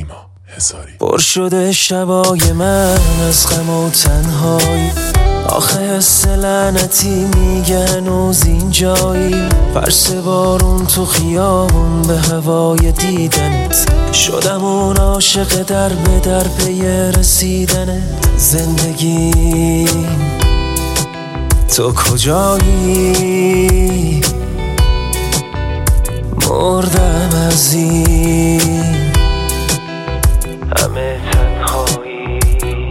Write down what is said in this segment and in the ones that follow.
نیما هزاری. پر شده شبای من از غم و تنهایی، آخه حس لعنتی میگه هنوز اینجایی. فرس بارون تو خیابون به هوای دیدنت، شدم اون عاشق در به در پی رسیدنت. زندگی تو کجایی؟ مردم از این همه تنهایی.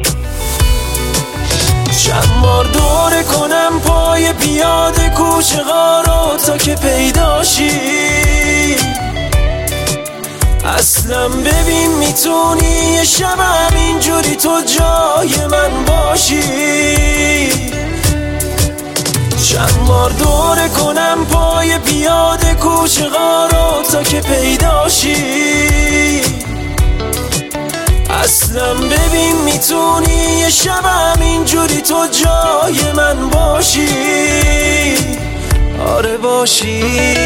چند بار دوره کنم پای پیاده کوچه غارو تا که پیداشی. اصلا ببین میتونی یه شب همینجوری تو جای من باشی. چند بار دوره کنم پای پیاده کوچه غارو تا که پیداشی. اصلا ببین میتونی یه شب همینجوری تو جای من باشی. آره باشی.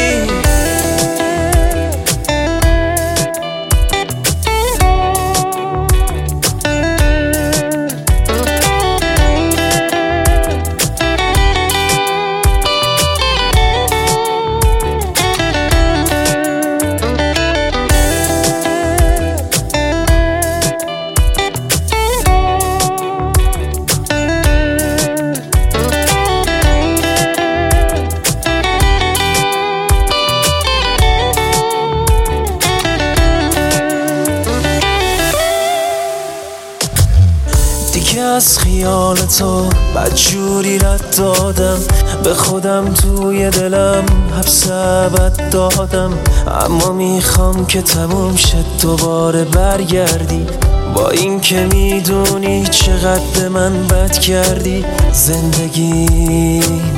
از خیال تو بدجوری رد دادم، به خودم توی دلم حبس ابد دادم. اما میخوام که تموم شد دوباره برگردی، با این که میدونی چقدر من بد کردی. زندگی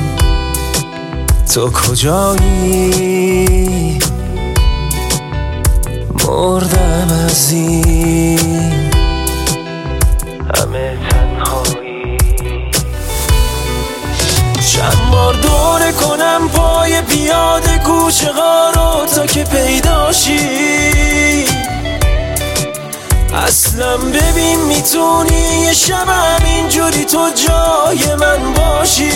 تو کجایی؟ مردم از این همه تنهایی. چند بار دوره کنم پای پیاده کوچه غارو تا که پیداشی. اصلا ببین میتونی یه شب همینجوری تو جای من باشی.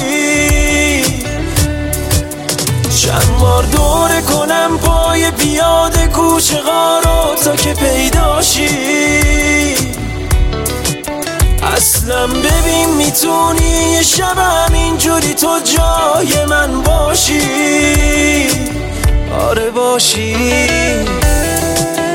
چند بار دوره کنم پای پیاده کوچه غارو تا که پیداشی. اصلا ببین میتونی یه شب همینجوری تو جای من باشی. آره باشی.